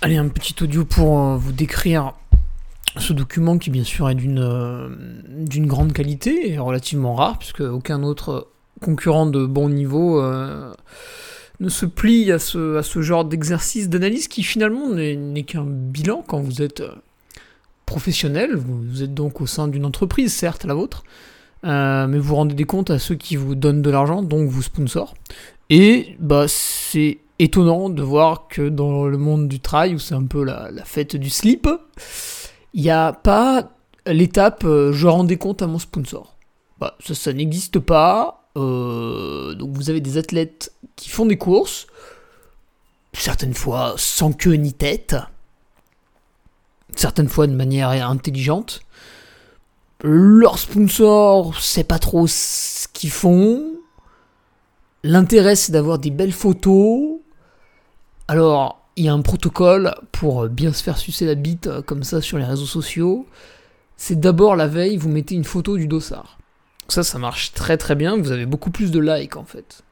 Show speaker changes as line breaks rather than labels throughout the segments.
Allez, un petit audio pour vous décrire ce document qui bien sûr est d'une grande qualité et relativement rare, puisque aucun autre concurrent de bon niveau ne se plie à ce genre d'exercice d'analyse qui finalement n'est qu'un bilan quand vous êtes professionnel. Vous êtes donc au sein d'une entreprise, certes la vôtre, mais vous rendez des comptes à ceux qui vous donnent de l'argent, donc vous sponsors. Et c'est étonnant de voir que dans le monde du travail, où c'est un peu la fête du slip, il n'y a pas l'étape je rends des comptes à mon sponsor. Ça n'existe pas. Donc vous avez des athlètes qui font des courses, certaines fois sans queue ni tête, certaines fois de manière intelligente. Leur sponsor sait pas trop ce qu'ils font. L'intérêt, c'est d'avoir des belles photos. Alors, il y a un protocole pour bien se faire sucer la bite comme ça sur les réseaux sociaux. C'est d'abord la veille, vous mettez une photo du dossard. Ça marche très très bien. Vous avez beaucoup plus de likes en fait.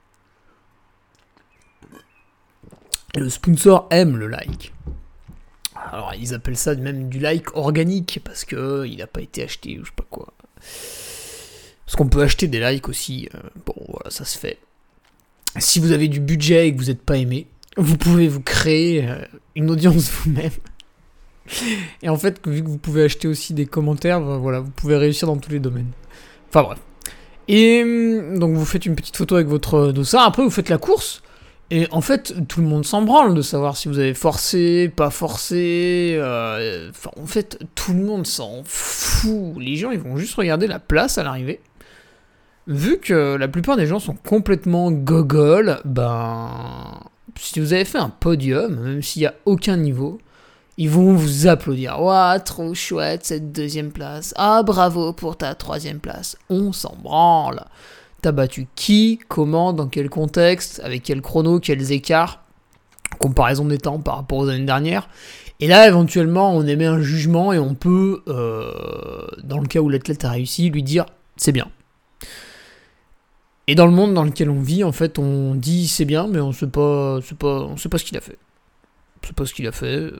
Et le sponsor aime le like. Alors, ils appellent ça même du like organique parce que il n'a pas été acheté ou je sais pas quoi. Parce qu'on peut acheter des likes aussi. Bon, voilà, ça se fait. Si vous avez du budget et que vous n'êtes pas aimé, vous pouvez vous créer une audience vous-même. Et en fait, vu que vous pouvez acheter aussi des commentaires, voilà, vous pouvez réussir dans tous les domaines. Enfin bref. Et donc vous faites une petite photo avec votre dossard, après vous faites la course, et en fait, tout le monde s'en branle de savoir si vous avez forcé, pas forcé, en fait, tout le monde s'en fout. Les gens, ils vont juste regarder la place à l'arrivée. Vu que la plupart des gens sont complètement gogoles, si vous avez fait un podium, même s'il n'y a aucun niveau, ils vont vous applaudir. Ouah, trop chouette cette deuxième place. Ah, bravo pour ta troisième place. On s'en branle. T'as battu qui, comment, dans quel contexte, avec quel chrono, quels écarts, comparaison des temps par rapport aux années dernières. Et là, éventuellement, on émet un jugement et on peut, dans le cas où l'athlète a réussi, lui dire « c'est bien ». Et dans le monde dans lequel on vit, en fait, on dit c'est bien, mais on sait pas ce qu'il a fait. On sait pas ce qu'il a fait.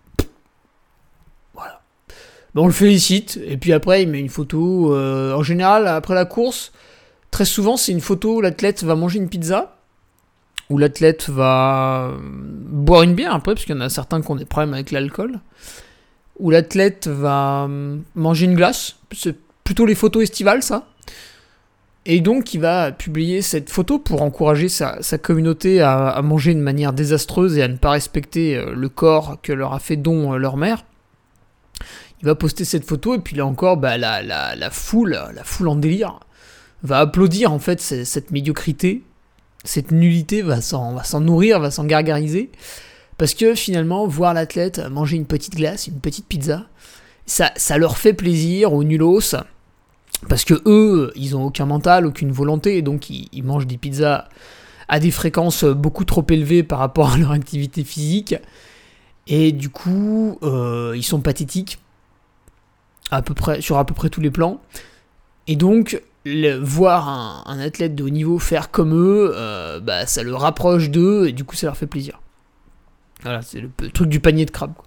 Voilà. On le félicite, et puis après, il met une photo. En général, après la course, très souvent, c'est une photo où l'athlète va manger une pizza, où l'athlète va boire une bière après, parce qu'il y en a certains qui ont des problèmes avec l'alcool, où l'athlète va manger une glace. C'est plutôt les photos estivales, ça. Et donc, il va publier cette photo pour encourager sa communauté à manger de manière désastreuse et à ne pas respecter le corps que leur a fait don leur mère. Il va poster cette photo et puis là encore, la foule en délire va applaudir en fait cette médiocrité, cette nullité va s'en nourrir, va s'en gargariser. Parce que finalement, voir l'athlète manger une petite glace, une petite pizza, ça leur fait plaisir aux nullos. Parce que eux, ils ont aucun mental, aucune volonté, et donc ils mangent des pizzas à des fréquences beaucoup trop élevées par rapport à leur activité physique. Et du coup, ils sont pathétiques sur à peu près tous les plans. Et donc, voir un athlète de haut niveau faire comme eux, ça le rapproche d'eux, et du coup, ça leur fait plaisir. Voilà, c'est le truc du panier de crabe, quoi.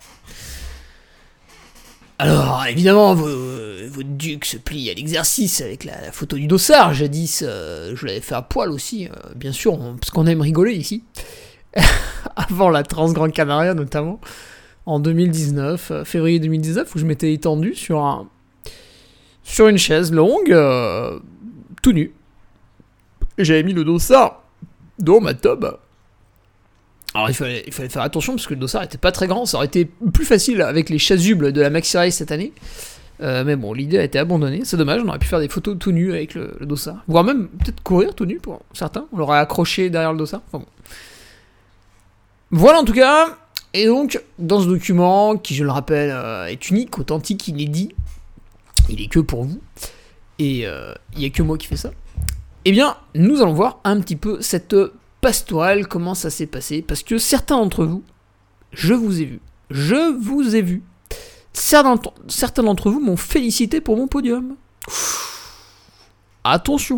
Alors, évidemment, votre duc se plie à l'exercice avec la photo du dossard. Jadis, je l'avais fait à poil aussi, bien sûr, parce qu'on aime rigoler ici. Avant la Trans Gran Canaria, notamment, en 2019, février 2019, où je m'étais étendu sur une chaise longue, tout nu. Et j'avais mis le dossard dans ma tub. Alors il fallait faire attention parce que le dossard était pas très grand, ça aurait été plus facile avec les chasubles de la Maxi Race cette année. Mais bon, l'idée a été abandonnée, c'est dommage, on aurait pu faire des photos tout nu avec le dossard. Voire même peut-être courir tout nu pour certains, on l'aurait accroché derrière le dossard. Enfin bon. Voilà en tout cas, et donc dans ce document, qui je le rappelle est unique, authentique, inédit, il est que pour vous, et il n'y a que moi qui fais ça, eh bien nous allons voir un petit peu cette pastorale, comment ça s'est passé, parce que certains d'entre vous, je vous ai vu, certains d'entre vous m'ont félicité pour mon podium. Attention,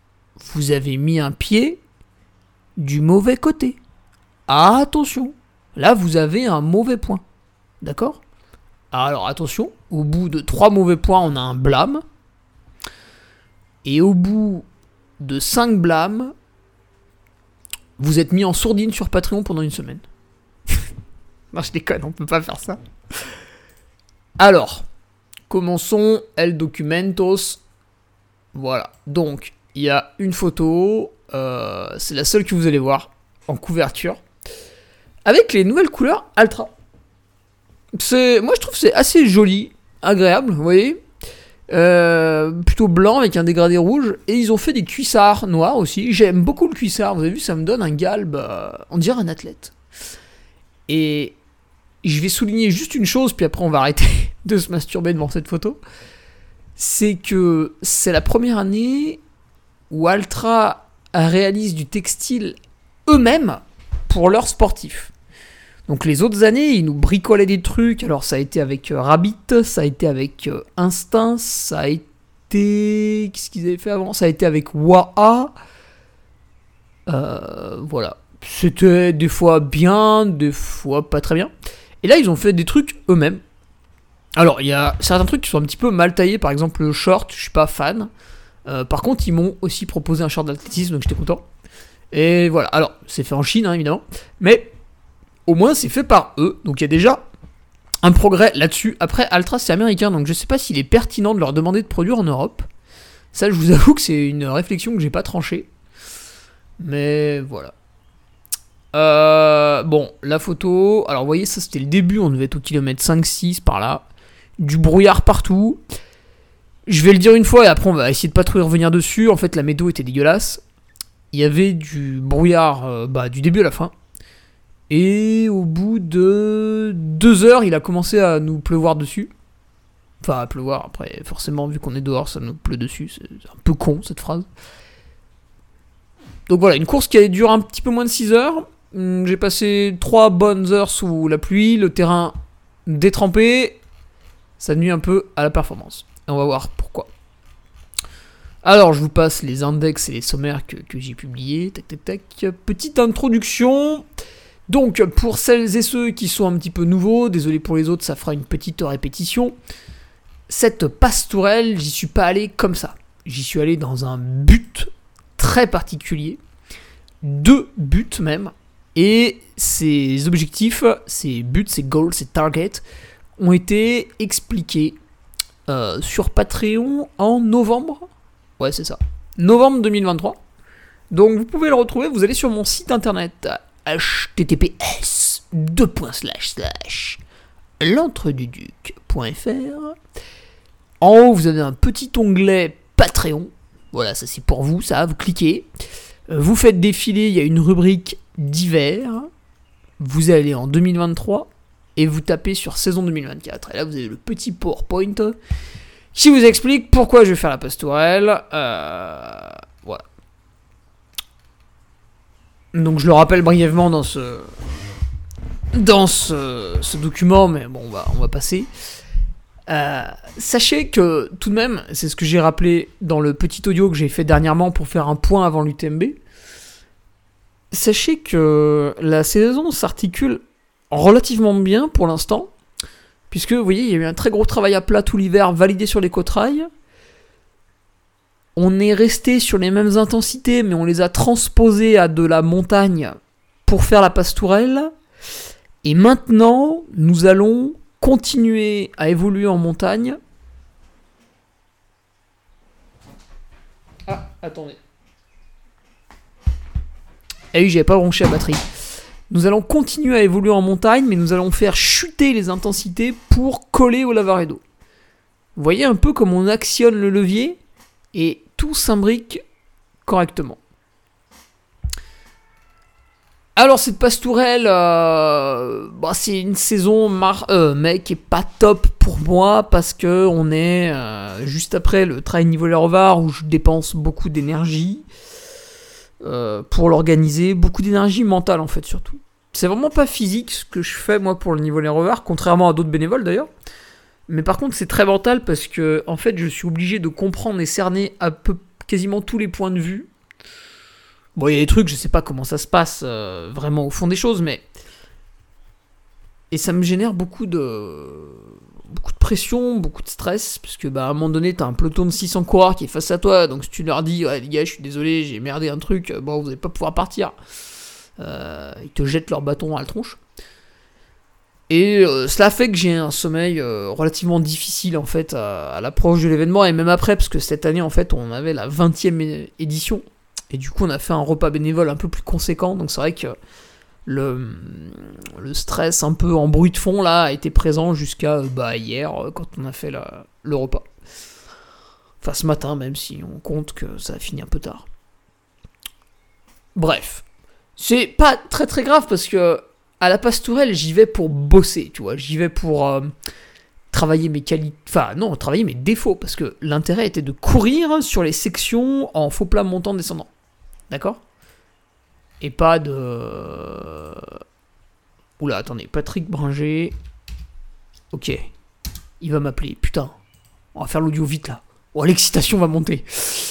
vous avez mis un pied du mauvais côté. Attention, là vous avez un mauvais point. D'accord ? Alors attention, au bout de 3 mauvais points, on a un blâme. Et au bout de 5 blâmes, vous êtes mis en sourdine sur Patreon pendant une semaine. Non, je déconne, on peut pas faire ça. Alors, commençons El Documentos. Voilà, donc, il y a une photo, c'est la seule que vous allez voir, en couverture, avec les nouvelles couleurs Altra. Moi je trouve que c'est assez joli, agréable, vous voyez. Plutôt blanc avec un dégradé rouge, et ils ont fait des cuissards noirs aussi. J'aime beaucoup le cuissard, vous avez vu, ça me donne un galbe, on dirait un athlète. Et je vais souligner juste une chose, puis après on va arrêter de se masturber devant cette photo. C'est que c'est la première année où Altra réalise du textile eux-mêmes pour leurs sportifs. Donc les autres années, ils nous bricolaient des trucs. Alors ça a été avec Rabbit, ça a été avec Instinct, ça a été... Qu'est-ce qu'ils avaient fait avant ? Ça a été avec Waha. Voilà. C'était des fois bien, des fois pas très bien. Et là, ils ont fait des trucs eux-mêmes. Alors, il y a certains trucs qui sont un petit peu mal taillés. Par exemple, le short, je suis pas fan. Par contre, ils m'ont aussi proposé un short d'athlétisme, donc j'étais content. Et voilà. Alors, c'est fait en Chine, hein, évidemment. Mais... au moins, c'est fait par eux, donc il y a déjà un progrès là-dessus. Après, Altra, c'est américain, donc je sais pas s'il est pertinent de leur demander de produire en Europe. Ça, je vous avoue que c'est une réflexion que j'ai pas tranchée. Mais voilà. Bon, la photo... alors, vous voyez, ça, c'était le début, on devait être au kilomètre 5-6, par là. Du brouillard partout. Je vais le dire une fois, et après, on va essayer de pas trop y revenir dessus. En fait, la météo était dégueulasse. Il y avait du brouillard du début à la fin. Et au bout de 2 heures, il a commencé à nous pleuvoir dessus. Enfin, à pleuvoir, après, forcément, vu qu'on est dehors, ça nous pleut dessus. C'est un peu con, cette phrase. Donc voilà, une course qui dure un petit peu moins de 6 heures. J'ai passé 3 bonnes heures sous la pluie, le terrain détrempé. Ça nuit un peu à la performance. Et on va voir pourquoi. Alors, je vous passe les index et les sommaires que j'ai publiés. Tac, tac, tac. Petite introduction... donc, pour celles et ceux qui sont un petit peu nouveaux, désolé pour les autres, ça fera une petite répétition. Cette pastourelle, j'y suis pas allé comme ça. J'y suis allé dans un but très particulier. 2 buts même. Et ces objectifs, ces buts, ces goals, ces targets ont été expliqués sur Patreon en novembre. Ouais, c'est ça. Novembre 2023. Donc, vous pouvez le retrouver, vous allez sur mon site internet https://l'entreduduc.fr. En haut, vous avez un petit onglet Patreon. Voilà, ça c'est pour vous, ça, vous cliquez. Vous faites défiler, il y a une rubrique divers. Vous allez en 2023 et vous tapez sur saison 2024. Et là, vous avez le petit PowerPoint qui vous explique pourquoi je vais faire la pastourelle. Voilà. Donc je le rappelle brièvement dans ce document, mais bon, on va passer. Sachez que, tout de même, c'est ce que j'ai rappelé dans le petit audio que j'ai fait dernièrement pour faire un point avant l'UTMB. Sachez que la saison s'articule relativement bien pour l'instant, puisque, vous voyez, il y a eu un très gros travail à plat tout l'hiver, validé sur les côte-rails. On est resté sur les mêmes intensités, mais on les a transposées à de la montagne pour faire la pastourelle. Et maintenant, nous allons continuer à évoluer en montagne. Ah, attendez. Ah oui, j'avais pas branché la batterie. Nous allons continuer à évoluer en montagne, mais nous allons faire chuter les intensités pour coller au Lavaredo. Vous voyez un peu comme on actionne le levier et tout s'imbrique correctement. Alors cette pastourelle, c'est une saison mai qui est pas top pour moi parce que on est juste après le trail Nivelles-les-Revards où je dépense beaucoup d'énergie pour l'organiser, beaucoup d'énergie mentale en fait surtout. C'est vraiment pas physique ce que je fais moi pour le Nivelles-les-Revards, contrairement à d'autres bénévoles d'ailleurs. Mais par contre, c'est très mental parce que, en fait, je suis obligé de comprendre et cerner quasiment tous les points de vue. Bon, il y a des trucs, je sais pas comment ça se passe vraiment au fond des choses, mais Et ça me génère beaucoup de pression, beaucoup de stress, parce que à un moment donné, t'as un peloton de 600 coureurs qui est face à toi, donc si tu leur dis, ouais les gars, je suis désolé, j'ai merdé un truc, bon, vous allez pas pouvoir partir, ils te jettent leur bâton à la tronche. Et cela fait que j'ai un sommeil relativement difficile, en fait, à l'approche de l'événement, et même après, parce que cette année, en fait, on avait la 20e édition, et du coup, on a fait un repas bénévole un peu plus conséquent, donc c'est vrai que le stress un peu en bruit de fond là a été présent jusqu'à hier quand on a fait le repas. Enfin ce matin, même si on compte que ça a fini un peu tard. Bref, c'est pas très très grave parce que à la Pastourelle j'y vais pour bosser, tu vois, j'y vais pour travailler mes qualités, enfin non, travailler mes défauts, parce que l'intérêt était de courir sur les sections en faux plat montant descendant, d'accord ? Et pas de... Oula, attendez, Patrick Bringer. Ok. Il va m'appeler, putain. On va faire l'audio vite, là. Oh, l'excitation va monter.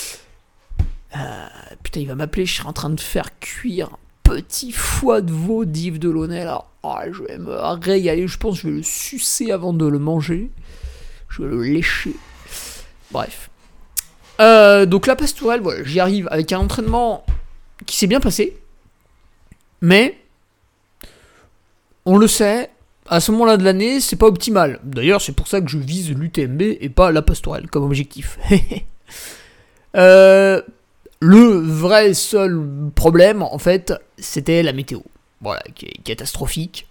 Putain, il va m'appeler, je serai en train de faire cuire un petit foie de veau d'Yves Delaunay, là. Oh, je vais me régaler, je pense que je vais le sucer avant de le manger. Je vais le lécher. Bref. Donc la Pastourelle, voilà, j'y arrive avec un entraînement qui s'est bien passé. Mais, on le sait, à ce moment-là de l'année, c'est pas optimal. D'ailleurs, c'est pour ça que je vise l'UTMB et pas la Pastourelle comme objectif. Le vrai seul problème, en fait, c'était la météo. Voilà, qui est catastrophique.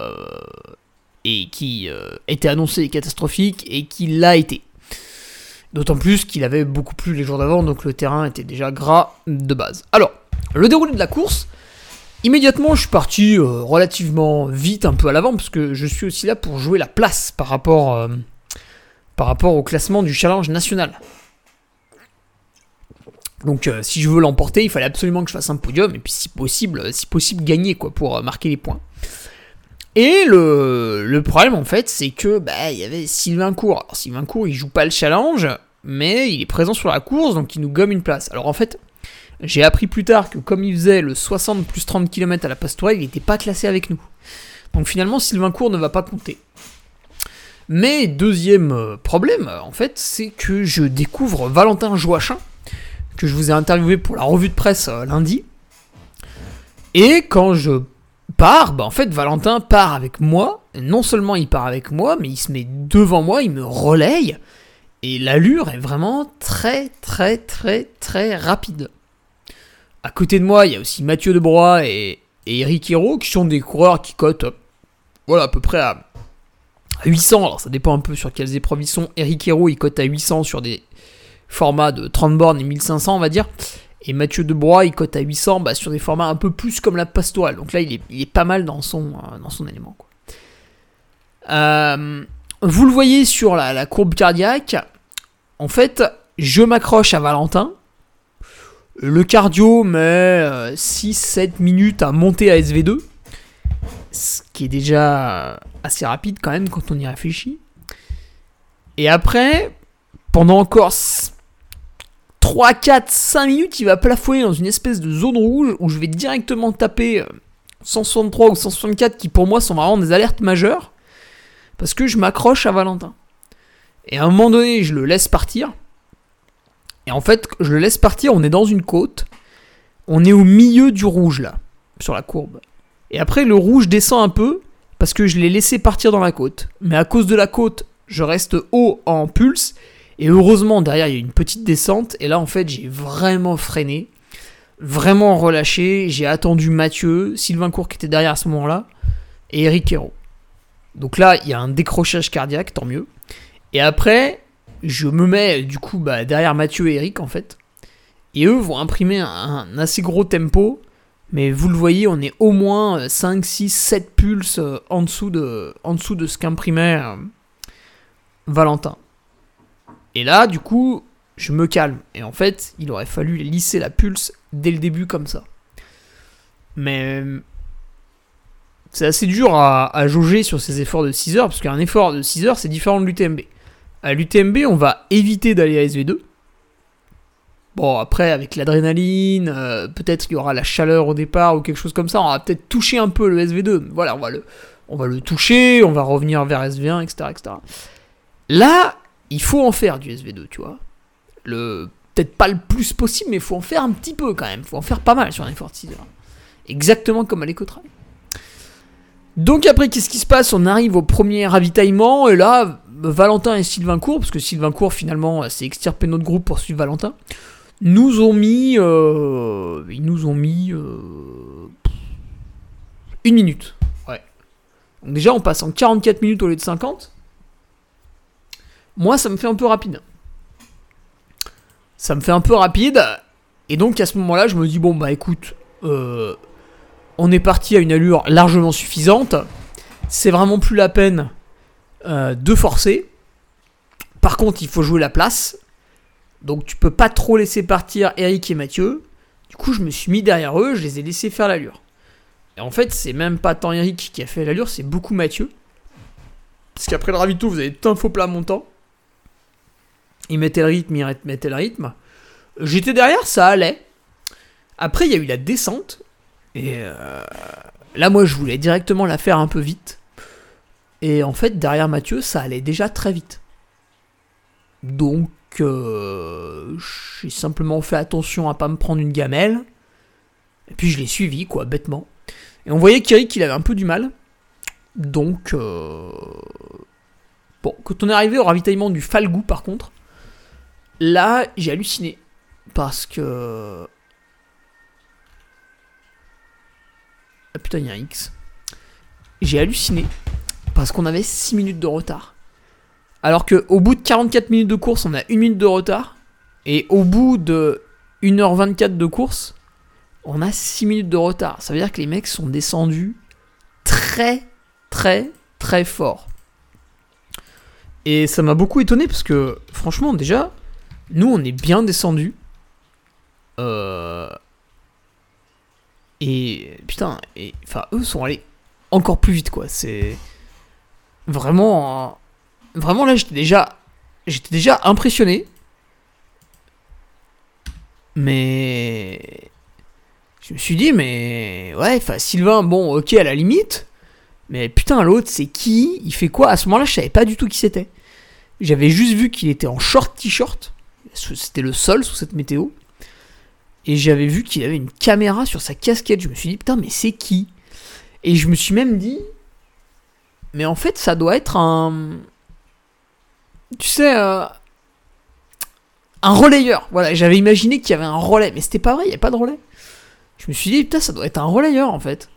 Et qui était annoncée catastrophique et qui l'a été. D'autant plus qu'il avait beaucoup plu les jours d'avant, donc le terrain était déjà gras de base. Alors, le déroulé de la course... Immédiatement, je suis parti relativement vite, un peu à l'avant, parce que je suis aussi là pour jouer la place par rapport au classement du challenge national. Donc, si je veux l'emporter, il fallait absolument que je fasse un podium, et puis si possible gagner, quoi, pour marquer les points. Et le problème, en fait, c'est que il y avait Sylvain Court. Alors, Sylvain Court, il joue pas le challenge, mais il est présent sur la course, donc il nous gomme une place. Alors, en fait... J'ai appris plus tard que comme il faisait le 60 plus 30 km à la Pastourelle, il n'était pas classé avec nous. Donc finalement, Sylvain Court ne va pas compter. Mais deuxième problème, en fait, c'est que je découvre Valentin Joachim, que je vous ai interviewé pour la revue de presse lundi. Et quand je pars, en fait, Valentin part avec moi. Et non seulement il part avec moi, mais il se met devant moi, il me relaye. Et l'allure est vraiment très, très, très, très rapide. À côté de moi, il y a aussi Mathieu Debroy et Eric Hérault, qui sont des coureurs qui cotent à peu près à 800. Alors ça dépend un peu sur quelles épreuves ils sont. Eric Hérault, il cote à 800 sur des formats de 30 bornes et 1500, on va dire. Et Mathieu Debroy, il cote à 800 sur des formats un peu plus comme la Pastourelle. Donc là, il est pas mal dans son élément, quoi. Vous le voyez sur la courbe cardiaque. En fait, je m'accroche à Valentin. Le cardio met 6-7 minutes à monter à SV2, ce qui est déjà assez rapide quand même quand on y réfléchit. Et après, pendant encore 3, 4, 5 minutes, il va plafonner dans une espèce de zone rouge où je vais directement taper 163 ou 164 qui pour moi sont vraiment des alertes majeures parce que je m'accroche à Valentin. Et à un moment donné, je le laisse partir. Et en fait, je le laisse partir, on est dans une côte, on est au milieu du rouge là, sur la courbe. Et après, le rouge descend un peu, parce que je l'ai laissé partir dans la côte. Mais à cause de la côte, je reste haut en pulse, et heureusement, derrière, il y a une petite descente, et là, en fait, j'ai vraiment freiné, vraiment relâché, j'ai attendu Mathieu, Sylvain Court qui était derrière à ce moment-là, et Eric Hérault. Donc là, il y a un décrochage cardiaque, tant mieux. Et après... je me mets du coup derrière Mathieu et Eric en fait. Et eux vont imprimer un assez gros tempo. Mais vous le voyez, on est au moins 5, 6, 7 pulses en dessous de ce qu'imprimait Valentin. Et là, du coup, je me calme. Et en fait, il aurait fallu lisser la pulse dès le début comme ça. Mais c'est assez dur à jauger sur ces efforts de 6 heures. Parce qu'un effort de 6 heures, c'est différent de l'UTMB. À l'UTMB, on va éviter d'aller à SV2. Bon, après, avec l'adrénaline, peut-être qu'il y aura la chaleur au départ ou quelque chose comme ça. On va peut-être toucher un peu le SV2. Voilà, on va on va le toucher, on va revenir vers SV1, etc., etc. Là, il faut en faire du SV2, tu vois. Peut-être pas le plus possible, mais il faut en faire un petit peu quand même. Il faut en faire pas mal sur un effort teaser. Exactement comme à l'Ecotrail. Donc après, qu'est-ce qui se passe? On arrive au premier ravitaillement, et là, Valentin et Sylvain Court, parce que Sylvain Court, finalement, s'est extirpé notre groupe pour suivre Valentin, nous ont mis... ils nous ont mis... 1 minute. Ouais. Donc déjà, on passe en 44 minutes au lieu de 50. Moi, ça me fait un peu rapide. Et donc, à ce moment-là, je me dis, bon, bah écoute, on est parti à une allure largement suffisante. C'est vraiment plus la peine de forcer. Par contre, il faut jouer la place. Donc, tu peux pas trop laisser partir Eric et Mathieu. Du coup, je me suis mis derrière eux, je les ai laissés faire l'allure. Et en fait, c'est même pas tant Eric qui a fait l'allure, c'est beaucoup Mathieu. Parce qu'après le ravito, vous avez tout un faux plat montant. Il mettait le rythme. J'étais derrière, ça allait. Après, il y a eu la descente. Et là, moi, je voulais directement la faire un peu vite. Et en fait, derrière Mathieu, ça allait déjà très vite. Donc, j'ai simplement fait attention à pas me prendre une gamelle. Et puis, je l'ai suivi, quoi, bêtement. Et on voyait qu'Eric, il avait un peu du mal. Donc, bon, quand on est arrivé au ravitaillement du Falgou, par contre, là, j'ai halluciné. Parce que... Ah putain, il y a un X. J'ai halluciné. Parce qu'on avait 6 minutes de retard. Alors qu'au bout de 44 minutes de course, on a 1 minute de retard. Et au bout de 1h24 de course, on a 6 minutes de retard. Ça veut dire que les mecs sont descendus très, très, très fort. Et ça m'a beaucoup étonné parce que, franchement, déjà, nous, on est bien descendus. Et putain, enfin, eux sont allés encore plus vite, quoi. C'est vraiment, vraiment là, j'étais déjà impressionné. Mais je me suis dit, mais ouais, enfin, Sylvain, bon, ok, à la limite. Mais putain, l'autre, c'est qui? Il fait quoi? À ce moment-là, je savais pas du tout qui c'était. J'avais juste vu qu'il était en short t-shirt. C'était le seul sous cette météo. Et j'avais vu qu'il avait une caméra sur sa casquette. Je me suis dit, putain, mais c'est qui? Et je me suis même dit, mais en fait, ça doit être un... Tu sais, un relayeur. Voilà, j'avais imaginé qu'il y avait un relais. Mais c'était pas vrai, il n'y a pas de relais. Je me suis dit, putain, ça doit être un relayeur, en fait.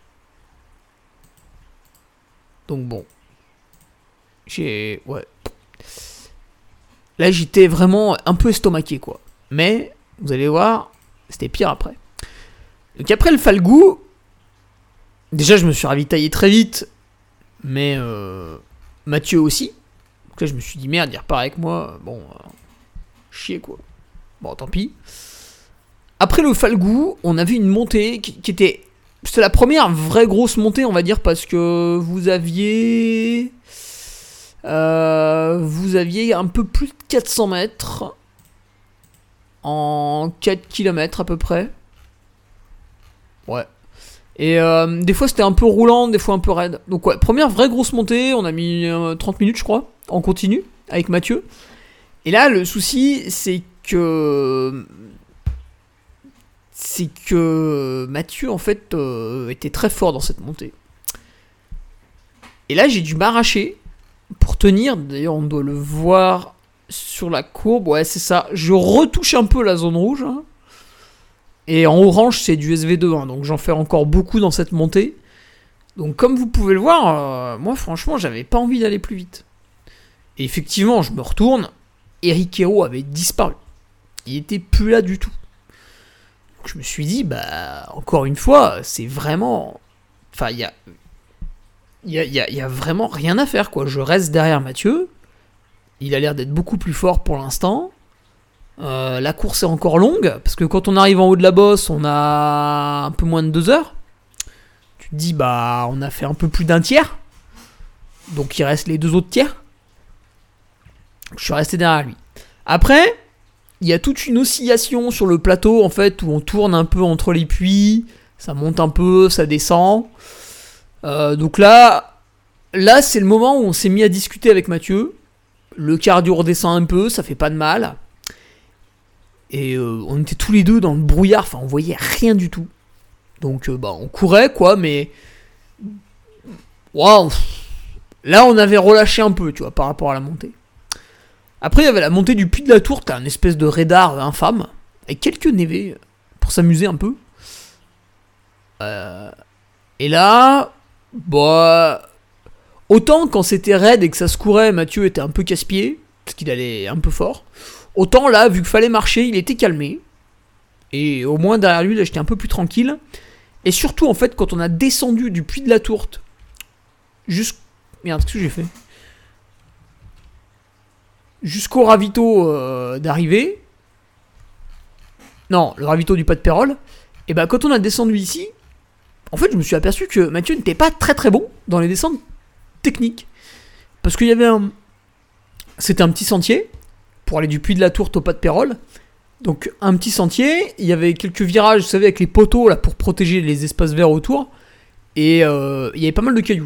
Donc bon. Ouais. Là, j'étais vraiment un peu estomaqué, quoi. Mais, vous allez voir, c'était pire après. Donc après le Falgou, déjà, je me suis ravitaillé très vite. Mais Mathieu aussi. Donc là, je me suis dit, merde, il repart avec moi. Bon, chier, quoi. Bon, tant pis. Après le Falgou, on avait une montée qui était... C'était la première vraie grosse montée, on va dire, parce que vous aviez un peu plus de 400 mètres en 4 km à peu près. Ouais. Et des fois c'était un peu roulant, des fois un peu raide. Donc ouais, première vraie grosse montée, on a mis 30 minutes je crois, en continu, avec Mathieu. Et là le souci c'est que Mathieu en fait était très fort dans cette montée. Et là j'ai dû m'arracher pour tenir, d'ailleurs on doit le voir sur la courbe, ouais c'est ça, je retouche un peu la zone rouge, hein. Et en orange c'est du SV2, hein, donc j'en fais encore beaucoup dans cette montée. Donc comme vous pouvez le voir, moi franchement j'avais pas envie d'aller plus vite. Et effectivement je me retourne, Eric Hérault avait disparu, il était plus là du tout. Donc je me suis dit, bah encore une fois, c'est vraiment... Enfin il y a vraiment rien à faire, quoi. Je reste derrière Mathieu, il a l'air d'être beaucoup plus fort pour l'instant. La course est encore longue, parce que quand on arrive en haut de la bosse, on a un peu moins de 2 heures. Tu te dis, bah, on a fait un peu plus d'un tiers. Donc il reste les 2 autres tiers. Je suis resté derrière lui. Après, il y a toute une oscillation sur le plateau, en fait, où on tourne un peu entre les puits. Ça monte un peu, ça descend. Donc là, là, c'est le moment où on s'est mis à discuter avec Mathieu. Le cardio redescend un peu, ça fait pas de mal. Et on était tous les deux dans le brouillard, enfin on voyait rien du tout. Donc on courait quoi, mais... Waouh. Là on avait relâché un peu, tu vois, par rapport à la montée. Après il y avait la montée du Puy de la Tour, t'as une espèce de radar infâme, avec quelques névés, pour s'amuser un peu. Et là... autant quand c'était raide et que ça se courait, Mathieu était un peu casse-pied, parce qu'il allait un peu fort. Autant là, vu qu'il fallait marcher, il était calmé. Et au moins derrière lui, là, j'étais un peu plus tranquille. Et surtout, en fait, quand on a descendu du Puy de la Tourte, Merde, qu'est-ce que j'ai fait ? Jusqu'au ravito d'arrivée. Non, le ravito du Pas de Pérol. Et quand on a descendu ici, en fait, je me suis aperçu que Mathieu n'était pas très très bon dans les descentes techniques. Parce qu'il y avait C'était un petit sentier pour aller du Puy de la Tourte au Pas de Pérol. Donc un petit sentier, il y avait quelques virages, vous savez, avec les poteaux là pour protéger les espaces verts autour. Et il y avait pas mal de cailloux.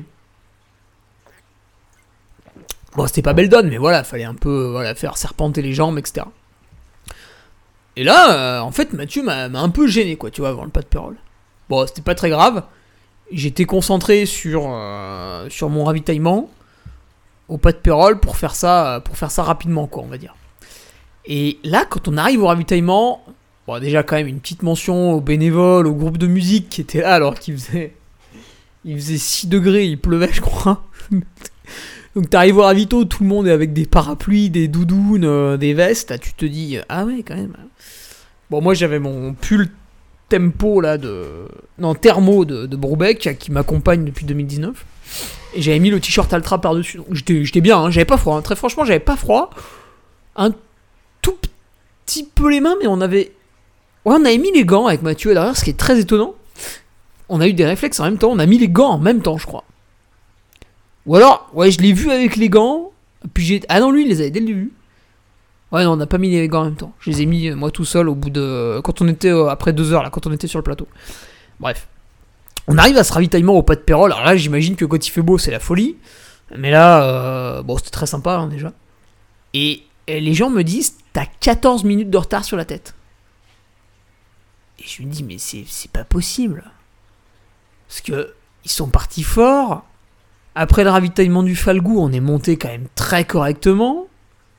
Bon, c'était pas belle donne, mais voilà, fallait un peu faire serpenter les jambes, etc. Et là, en fait, Mathieu m'a un peu gêné, quoi, tu vois, avant le Pas de Pérol. Bon, c'était pas très grave. J'étais concentré sur mon ravitaillement au Pas de Pérol pour faire ça rapidement, quoi, on va dire. Et là, quand on arrive au ravitaillement, déjà quand même une petite mention aux bénévoles, au groupe de musique qui était là alors qu'il faisait 6 degrés, il pleuvait, je crois. Donc t'arrives au ravito, tout le monde est avec des parapluies, des doudounes, des vestes, là tu te dis, ah ouais, quand même. Bon, moi j'avais mon pull tempo là thermo de Broubec qui m'accompagne depuis 2019. Et j'avais mis le t-shirt Altra par-dessus. Donc j'étais bien, hein, j'avais pas froid. Hein. Très franchement, j'avais pas froid. Un tout petit peu les mains, mais on avait mis les gants avec Mathieu derrière, ce qui est très étonnant. On a eu des réflexes en même temps, on a mis les gants en même temps, je crois. Ou alors, je l'ai vu avec les gants, puis ah non, lui, il les avait dès le début. Ouais, non, on n'a pas mis les gants en même temps. Je les ai mis, moi, tout seul, au bout de... Quand on était, après 2 heures, là, quand on était sur le plateau. Bref. On arrive à ce ravitaillement au Pas de Pérol. Alors là, j'imagine que quand il fait beau, c'est la folie. Mais là, c'était très sympa, hein, déjà. Et les gens me disent, t'as 14 minutes de retard sur la tête. Et je me dis, mais c'est pas possible. Parce que ils sont partis fort. Après le ravitaillement du Falgou, on est monté quand même très correctement.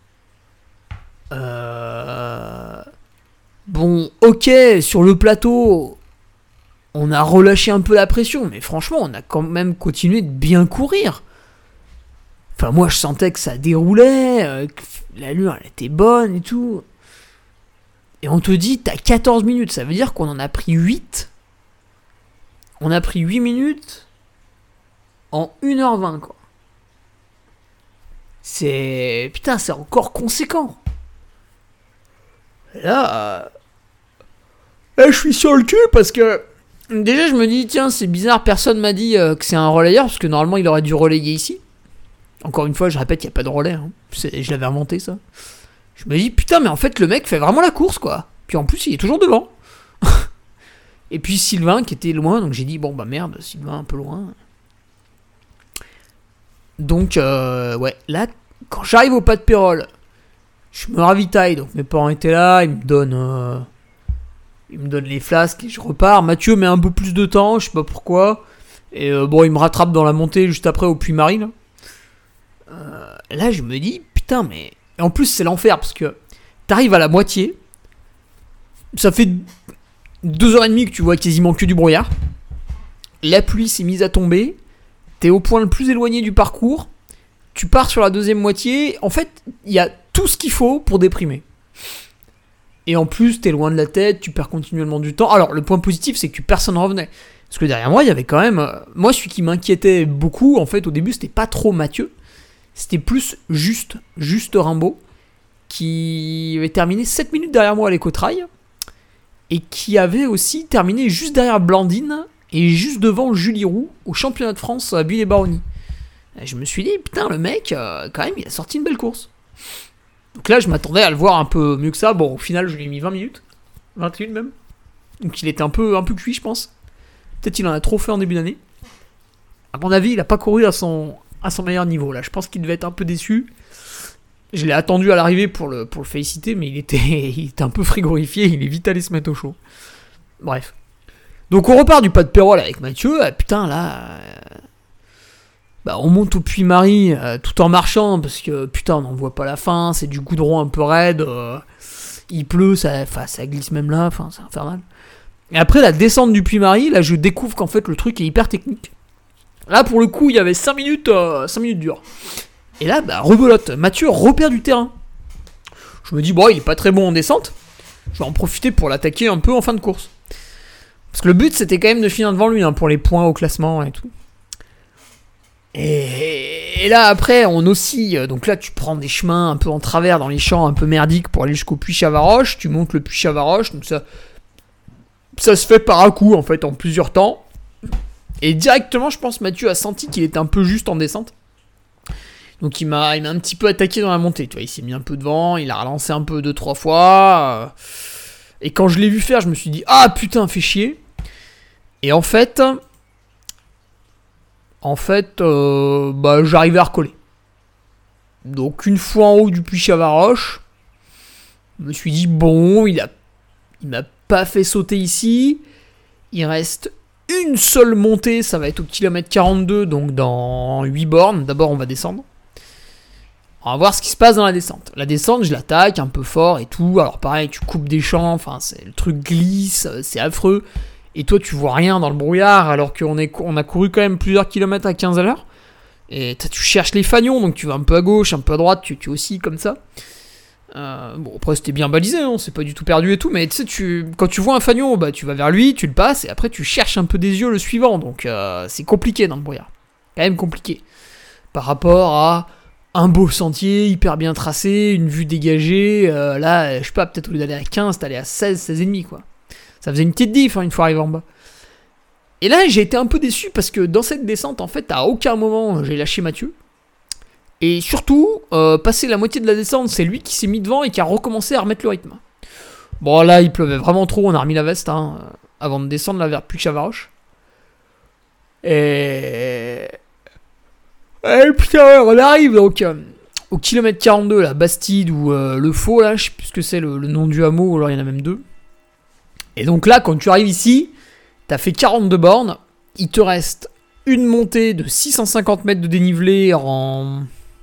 Bon, ok, sur le plateau, on a relâché un peu la pression, mais franchement, on a quand même continué de bien courir. Enfin, moi, je sentais que ça déroulait, que l'allure, elle était bonne et tout. Et on te dit, t'as 14 minutes, ça veut dire qu'on en a pris 8. On a pris 8 minutes en 1h20, quoi. C'est encore conséquent. Là, je suis sur le cul parce que déjà je me dis, tiens, c'est bizarre, personne m'a dit que c'est un relayeur, parce que normalement il aurait dû relayer ici. Encore une fois, je répète, il n'y a pas de relais, hein. Je l'avais inventé, ça. Je me dis, putain, mais en fait le mec fait vraiment la course, quoi. Puis en plus il est toujours devant. Et puis Sylvain qui était loin, donc j'ai dit, bon bah merde, Sylvain un peu loin. Donc, là, quand j'arrive au Pas de Pérol, je me ravitaille, donc mes parents étaient là, ils me donnent les flasques et je repars. Mathieu met un peu plus de temps, je sais pas pourquoi. Et il me rattrape dans la montée juste après au Puy-Marie. Là, je me dis, putain, mais... Et en plus, c'est l'enfer, parce que t'arrives à la moitié, ça fait 2h30 que tu vois quasiment que du brouillard. La pluie s'est mise à tomber. T'es au point le plus éloigné du parcours. Tu pars sur la deuxième moitié. En fait, il y a tout ce qu'il faut pour déprimer. Et en plus, t'es loin de la tête. Tu perds continuellement du temps. Alors, le point positif, c'est que personne ne revenait. Parce que derrière moi, il y avait quand même... Moi, celui qui m'inquiétait beaucoup, en fait, au début, c'était pas trop Mathieu. C'était plus juste Rimbaud, qui avait terminé 7 minutes derrière moi à l'Écotrail. Et qui avait aussi terminé juste derrière Blandine... Et juste devant Julie Roux, au championnat de France à Buis-les-Baronnies. Je me suis dit, putain, le mec, quand même, il a sorti une belle course. Donc là, je m'attendais à le voir un peu mieux que ça. Bon, au final, je lui ai mis 20 minutes. 21 même. Donc il était un peu cuit, je pense. Peut-être qu'il en a trop fait en début d'année. À mon avis, il a pas couru à son à son meilleur niveau là. Je pense qu'il devait être un peu déçu. Je l'ai attendu à l'arrivée pour le féliciter, mais il était un peu frigorifié, il est vite allé se mettre au chaud. Bref. Donc on repart du pas de Pérol avec Mathieu. Putain là, on monte au Puy-Marie tout en marchant parce que putain on n'en voit pas la fin. C'est du goudron un peu raide. Il pleut, ça glisse même là. Enfin c'est infernal. Et après la descente du Puy-Marie, là je découvre qu'en fait le truc est hyper technique. Là pour le coup il y avait 5 minutes dures. Et là, rebelote, Mathieu repère du terrain. Je me dis, bon, il est pas très bon en descente. Je vais en profiter pour l'attaquer un peu en fin de course. Parce que le but, c'était quand même de finir devant lui, pour les points au classement et tout. Et là, après, on oscille. Donc là, tu prends des chemins un peu en travers dans les champs un peu merdiques pour aller jusqu'au Puy-Chavaroche. Tu montes le Puy-Chavaroche. Donc ça se fait par à coup, en fait, en plusieurs temps. Et directement, je pense, Mathieu a senti qu'il était un peu juste en descente. Donc il m'a un petit peu attaqué dans la montée, tu vois, il s'est mis un peu devant, il a relancé un peu 2-3 fois, et quand je l'ai vu faire, je me suis dit, ah putain, fais chier. Et en fait, j'arrivais à recoller. Donc une fois en haut du Puy-Chavaroche, je me suis dit, bon, il m'a pas fait sauter ici, il reste une seule montée, ça va être au kilomètre 42, donc dans 8 bornes, d'abord on va descendre. On va voir ce qui se passe dans la descente. La descente, je l'attaque un peu fort et tout. Alors pareil, tu coupes des champs, le truc glisse, c'est affreux. Et toi, tu vois rien dans le brouillard alors qu'on a couru quand même plusieurs kilomètres à 15 à l'heure. Et tu cherches les fanions, donc tu vas un peu à gauche, un peu à droite, tu oscilles comme ça. Après c'était bien balisé, c'est pas du tout perdu et tout. Mais tu sais, quand tu vois un fanion, tu vas vers lui, tu le passes et après tu cherches un peu des yeux le suivant. Donc c'est compliqué dans le brouillard. Quand même compliqué. Par rapport à un beau sentier, hyper bien tracé, une vue dégagée, là, je sais pas, peut-être au lieu d'aller à 15, t'allais à 16,5 quoi. Ça faisait une petite diff une fois arrivé en bas. Et là, j'ai été un peu déçu parce que dans cette descente, en fait, à aucun moment, j'ai lâché Mathieu. Et surtout, passé la moitié de la descente, c'est lui qui s'est mis devant et qui a recommencé à remettre le rythme. Bon, là, il pleuvait vraiment trop, on a remis la veste, avant de descendre là vers Puy-Chavaroche. Et putain, on arrive donc au kilomètre 42, la Bastide ou le Faux, là, je sais plus ce que c'est le nom du hameau, alors il y en a même deux. Et donc là, quand tu arrives ici, t'as fait 42 bornes, il te reste une montée de 650 mètres de dénivelé en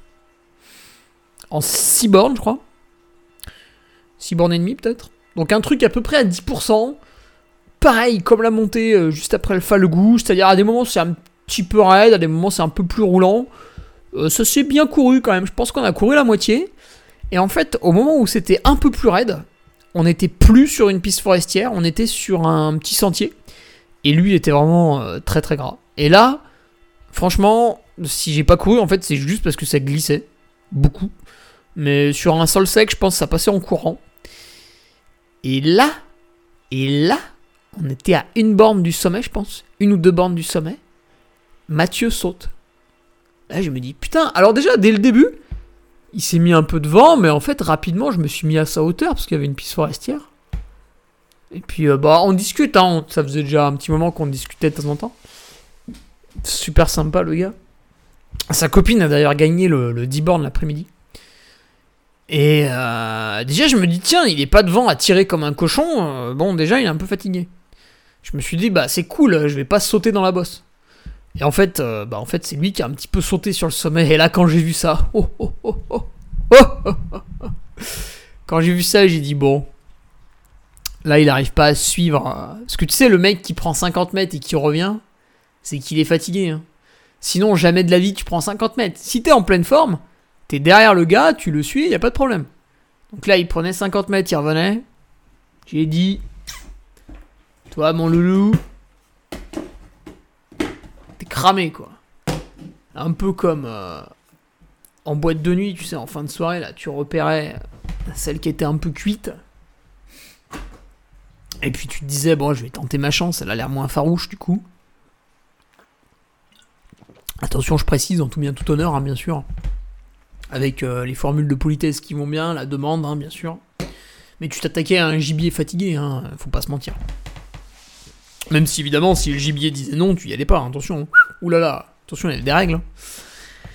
6 bornes, je crois. 6 bornes et demie, peut-être. Donc un truc à peu près à 10%. Pareil, comme la montée juste après le Falgoux, c'est-à-dire à des moments c'est un petit peu raide, à des moments c'est un peu plus roulant. Ça s'est bien couru quand même, je pense qu'on a couru la moitié. Et en fait, au moment où c'était un peu plus raide, on n'était plus sur une piste forestière, on était sur un petit sentier. Et lui, il était vraiment très très gras. Et là, franchement, si j'ai pas couru, en fait, c'est juste parce que ça glissait. Beaucoup. Mais sur un sol sec, je pense que ça passait en courant. Et là, on était à une borne du sommet, je pense. Une ou deux bornes du sommet. Mathieu saute. Là, je me dis, putain, alors déjà, dès le début, il s'est mis un peu devant, mais en fait, rapidement, je me suis mis à sa hauteur, parce qu'il y avait une piste forestière. Et puis, on discute, ça faisait déjà un petit moment qu'on discutait de temps en temps. Super sympa, le gars. Sa copine a d'ailleurs gagné le 10 bornes l'après-midi. Et déjà, je me dis, tiens, il est pas devant à tirer comme un cochon. Déjà, il est un peu fatigué. Je me suis dit, c'est cool, je vais pas sauter dans la bosse. Et en fait, c'est lui qui a un petit peu sauté sur le sommet. Et là, quand j'ai vu ça, quand j'ai vu ça, j'ai dit, bon, là, il arrive pas à suivre. Parce que tu sais, le mec qui prend 50 mètres et qui revient, c'est qu'il est fatigué. Sinon, jamais de la vie, tu prends 50 mètres. Si t'es en pleine forme, t'es derrière le gars, tu le suis, y a pas de problème. Donc là, il prenait 50 mètres, il revenait. J'ai dit, toi, mon loulou, t'es cramé, quoi. Un peu comme en boîte de nuit, tu sais, en fin de soirée, là, tu repérais celle qui était un peu cuite. Et puis tu te disais, bon, je vais tenter ma chance, elle a l'air moins farouche, du coup. Attention, je précise, en tout bien tout honneur, bien sûr. Avec les formules de politesse qui vont bien, la demande, bien sûr. Mais tu t'attaquais à un gibier fatigué, faut pas se mentir. Même si, évidemment, si le gibier disait non, tu y allais pas, attention. Oulala, attention, il y a des règles.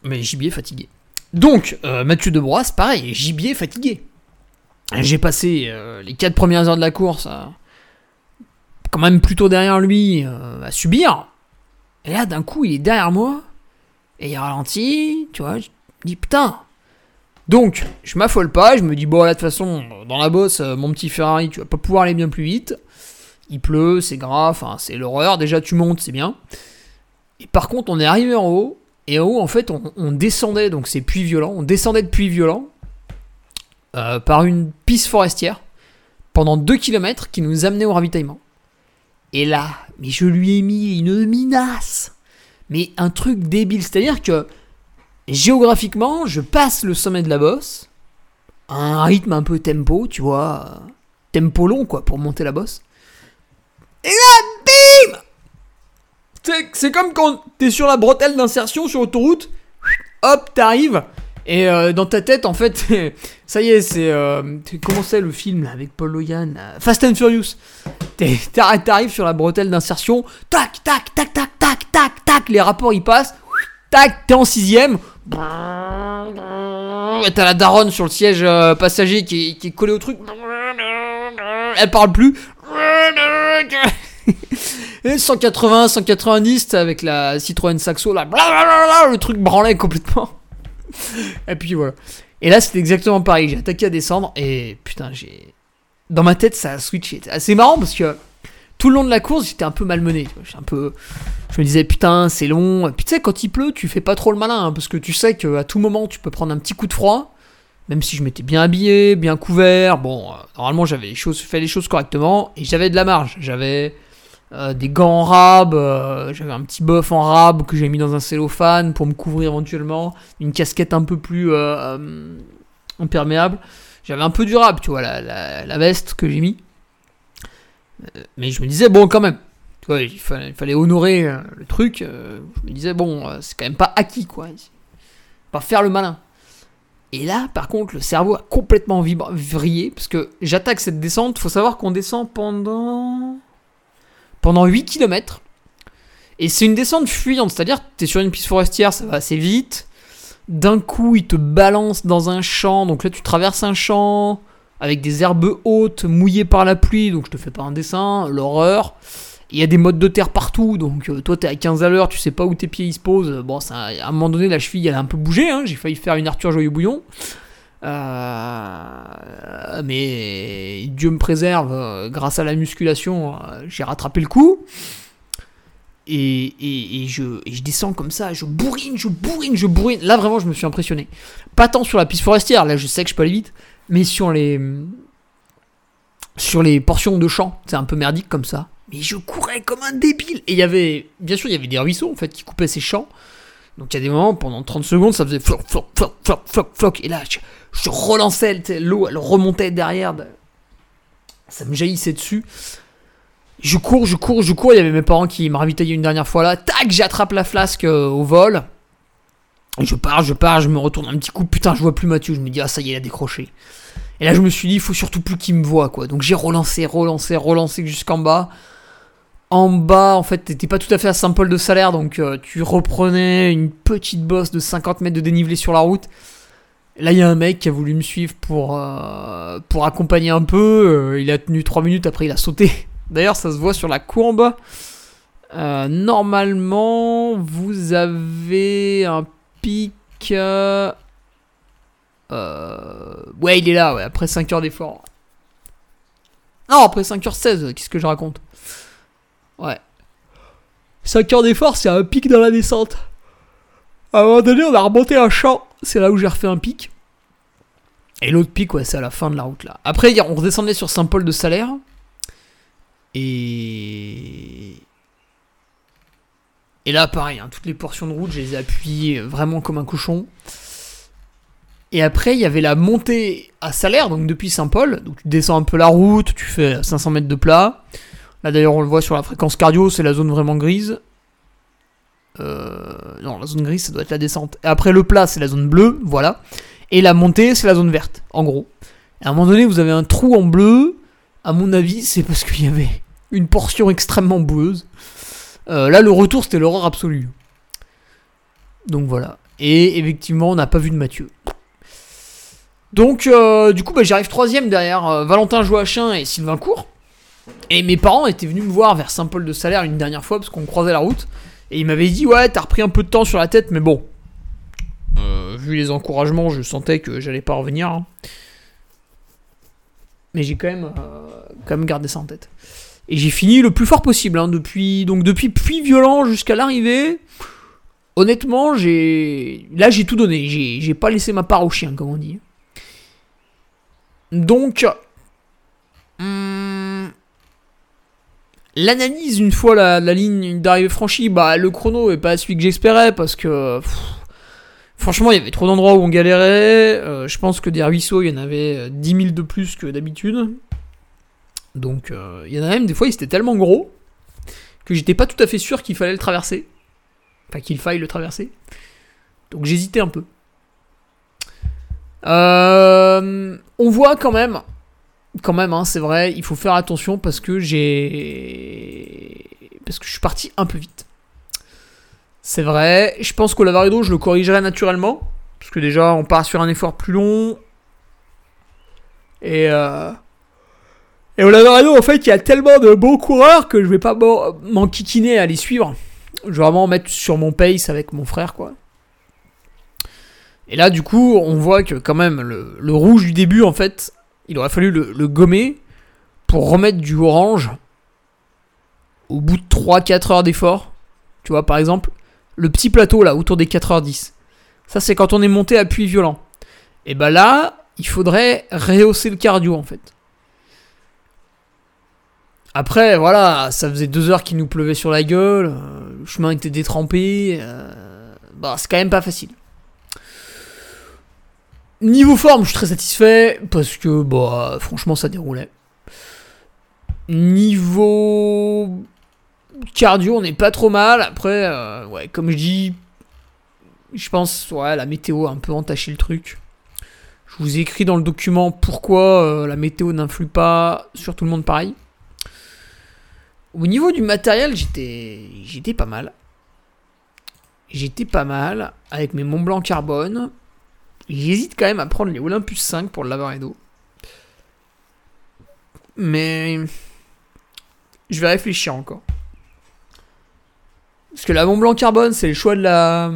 Mais gibier fatigué. Donc, Mathieu Debroisse, pareil, gibier fatigué. J'ai passé les 4 premières heures de la course quand même plutôt derrière lui à subir. Et là, d'un coup, il est derrière moi. Et il ralentit, tu vois. Je me dis, putain. Donc, je m'affole pas. Je me dis, bon, là, de toute façon, dans la bosse, mon petit Ferrari, tu vas pas pouvoir aller bien plus vite. Il pleut, c'est grave, enfin, c'est l'horreur. Déjà, tu montes, c'est bien. Et par contre, on est arrivé en haut. Et en haut, en fait, on descendait, donc c'est Puy-Violent. On descendait de Puy-Violent par une piste forestière pendant 2 km qui nous amenait au ravitaillement. Et là, mais je lui ai mis une minace. Mais un truc débile. C'est-à-dire que géographiquement, je passe le sommet de la bosse à un rythme un peu tempo, tu vois. Tempo long, quoi, pour monter la bosse. Et là, bim! C'est comme quand t'es sur la bretelle d'insertion sur autoroute. Hop, t'arrives. Et dans ta tête, en fait, ça y est, c'est... comment c'est le film là, avec Paul Logan Fast and Furious. T'arrives sur la bretelle d'insertion. Tac, tac, tac, tac, tac, tac, tac. Les rapports, ils passent. Tac, t'es en 6ème. Et t'as la daronne sur le siège passager qui est collée au truc. Elle parle plus. 180, 190 avec la Citroën Saxo là, le truc branlait complètement. Et puis voilà. Et là c'était exactement pareil, j'ai attaqué à descendre et putain dans ma tête ça a switché. C'est assez marrant parce que tout le long de la course j'étais un peu malmené. Je me disais putain c'est long. Et puis tu sais quand il pleut tu fais pas trop le malin parce que tu sais qu'à tout moment tu peux prendre un petit coup de froid. Même si je m'étais bien habillé, bien couvert. Bon, normalement j'avais fait les choses correctement et j'avais de la marge. J'avais des gants en rab, j'avais un petit buff en rab que j'ai mis dans un cellophane pour me couvrir éventuellement, une casquette un peu plus imperméable. J'avais un peu du rab, tu vois, la veste que j'ai mis. Mais je me disais, bon, quand même, tu vois, il fallait honorer le truc. Je me disais, bon, c'est quand même pas acquis, quoi. Pas faire le malin. Et là, par contre, le cerveau a complètement vrillé, parce que j'attaque cette descente. Faut savoir qu'on descend pendant 8 km. Et c'est une descente fuyante, c'est-à-dire que t'es sur une piste forestière, ça va assez vite. D'un coup, il te balance dans un champ, donc là tu traverses un champ avec des herbes hautes, mouillées par la pluie, donc je te fais pas un dessin, l'horreur. Il y a des mottes de terre partout, donc toi t'es à 15 à l'heure, tu sais pas où tes pieds ils se posent. Bon, à un moment donné, la cheville elle a un peu bougé, hein, j'ai failli faire une Arthur Joyeux-Bouillon. Mais Dieu me préserve, grâce à la musculation, j'ai rattrapé le coup. Et je descends comme ça, je bourrine. Là vraiment je me suis impressionné. Pas tant sur la piste forestière, là je sais que je peux aller vite, mais sur les portions de champ, c'est un peu merdique comme ça. Mais je courais comme un débile. Et il y avait des ruisseaux en fait qui coupaient ces champs. Donc il y a des moments, pendant 30 secondes, ça faisait floc, floc, floc, floc, floc, floc. Et là, je relançais, l'eau, elle remontait derrière. Ça me jaillissait dessus. Je cours. Il y avait mes parents qui me ravitaillaient une dernière fois là. Tac, j'attrape la flasque au vol. Et je pars, je me retourne un petit coup. Putain, je vois plus Mathieu. Je me dis, ah ça y est, il a décroché. Et là, je me suis dit, il faut surtout plus qu'il me voie, quoi. Donc j'ai relancé jusqu'en bas. En bas, en fait, t'étais pas tout à fait à Saint-Paul-de-Salaire, donc tu reprenais une petite bosse de 50 mètres de dénivelé sur la route. Là, il y a un mec qui a voulu me suivre pour accompagner un peu. Il a tenu 3 minutes, après il a sauté. D'ailleurs, ça se voit sur la courbe. Normalement, vous avez un pic... ouais, il est là, ouais, après 5 heures d'effort. Non, après 5h16, qu'est-ce que je raconte ? Ouais. 5 heures d'effort, c'est un pic dans la descente. À un moment donné, on a remonté un champ. C'est là où j'ai refait un pic. Et l'autre pic, ouais, c'est à la fin de la route là. Après, on redescendait sur Saint-Paul-de-Salaire. Et là, pareil, hein, toutes les portions de route, je les ai appuyées vraiment comme un cochon. Et après, il y avait la montée à Salaire, donc depuis Saint-Paul. Donc tu descends un peu la route, tu fais 500 mètres de plat. Là d'ailleurs on le voit sur la fréquence cardio, c'est la zone vraiment grise. Non, la zone grise ça doit être la descente. Et après le plat c'est la zone bleue, voilà. Et la montée c'est la zone verte, en gros. Et à un moment donné vous avez un trou en bleu. À mon avis c'est parce qu'il y avait une portion extrêmement boueuse. Là le retour c'était l'horreur absolue. Donc voilà. Et effectivement, on n'a pas vu de Mathieu. Donc, du coup, j'arrive 3ème derrière Valentin Joachim et Sylvain Cour. Et mes parents étaient venus me voir vers Saint-Paul-de-Salaire une dernière fois parce qu'on croisait la route. Et ils m'avaient dit, ouais, t'as repris un peu de temps sur la tête, mais bon. Vu les encouragements, je sentais que j'allais pas revenir. Hein. Mais j'ai quand même gardé ça en tête. Et j'ai fini le plus fort possible. Hein, depuis Puy-Violent jusqu'à l'arrivée. Honnêtement, j'ai tout donné. J'ai pas laissé ma part au chien, comme on dit. Donc, l'analyse, une fois la ligne d'arrivée franchie, le chrono est pas celui que j'espérais parce que franchement il y avait trop d'endroits où on galérait. Je pense que des ruisseaux il y en avait 10 000 de plus que d'habitude. Donc il y en a même des fois ils étaient tellement gros que j'étais pas tout à fait sûr qu'il fallait le traverser. Enfin qu'il faille le traverser. Donc j'hésitais un peu. On voit quand même, hein, c'est vrai, il faut faire attention parce que je suis parti un peu vite. C'est vrai, je pense qu'au Lavaredo, je le corrigerai naturellement. Parce que déjà, on part sur un effort plus long. Et au Lavaredo, en fait, il y a tellement de bons coureurs que je vais pas m'enquiquiner à les suivre. Je vais vraiment mettre sur mon pace avec mon frère, quoi. Et là, du coup, on voit que quand même, le rouge du début, en fait, il aurait fallu le gommer pour remettre du orange au bout de 3-4 heures d'effort. Tu vois, par exemple, le petit plateau, là, autour des 4h10. Ça, c'est quand on est monté à Puy-Violent. Et là, il faudrait rehausser le cardio, en fait. Après, voilà, ça faisait 2 heures qu'il nous pleuvait sur la gueule. Le chemin était détrempé. C'est quand même pas facile. Niveau forme, je suis très satisfait parce que, franchement, ça déroulait. Niveau cardio, on n'est pas trop mal. Après, comme je dis, je pense, la météo a un peu entaché le truc. Je vous ai écrit dans le document pourquoi la météo n'influe pas sur tout le monde pareil. Au niveau du matériel, j'étais pas mal. J'étais pas mal avec mes Mont Blanc carbone. J'hésite quand même à prendre les Olympus 5 pour le Lavaredo. Mais je vais réfléchir encore. Parce que la Mont Blanc carbone, c'est le choix de la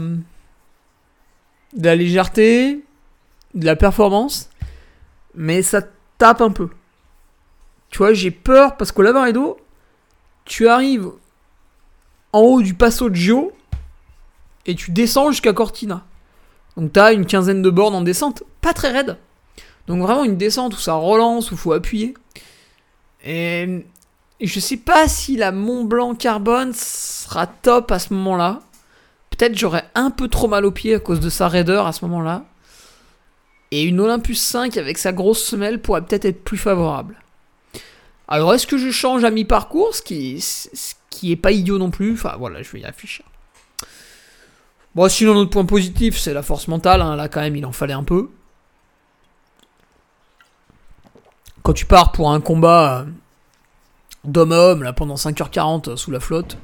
légèreté, de la performance. Mais ça tape un peu. Tu vois, j'ai peur parce qu'au Lavaredo, tu arrives en haut du Passo Gio et tu descends jusqu'à Cortina. Donc t'as une 15aine de bornes en descente, pas très raide. Donc vraiment une descente où ça relance, où il faut appuyer. Et je sais pas si la Mont Blanc carbone sera top à ce moment-là. Peut-être j'aurais un peu trop mal aux pieds à cause de sa raideur à ce moment-là. Et une Olympus 5 avec sa grosse semelle pourrait peut-être être plus favorable. Alors est-ce que je change à mi-parcours, ce qui est pas idiot non plus. Enfin voilà, je vais y réfléchir. Bon, sinon, notre point positif, c'est la force mentale. Hein. Là, quand même, il en fallait un peu. Quand tu pars pour un combat d'homme à homme, là, pendant 5h40 sous la flotte.